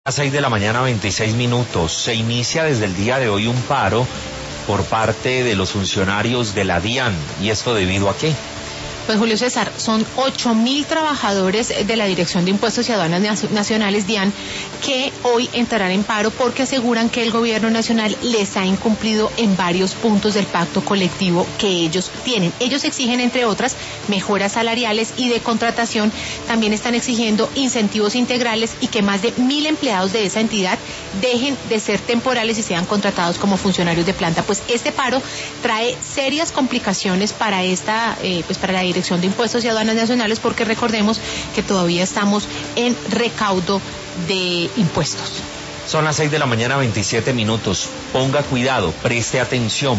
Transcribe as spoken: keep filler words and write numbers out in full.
A seis de la mañana, veintiséis minutos. Se inicia desde el día de hoy un paro por parte de los funcionarios de la DIAN. ¿Y esto debido a qué? Pues Julio César, son ocho mil trabajadores de la Dirección de Impuestos y Aduanas Nacionales, DIAN, que hoy entrarán en paro porque aseguran que el gobierno nacional les ha incumplido en varios puntos del pacto colectivo que ellos tienen. Ellos exigen, entre otras, mejoras salariales y de contratación. También están exigiendo incentivos integrales y que más de mil empleados de esa entidad dejen de ser temporales y sean contratados como funcionarios de planta. Pues este paro trae serias complicaciones para esta, eh, pues para la Dirección de Impuestos y Aduanas Nacionales, porque recordemos que todavía estamos en recaudo de impuestos. Son las seis de la mañana, veintisiete minutos. Ponga cuidado, preste atención.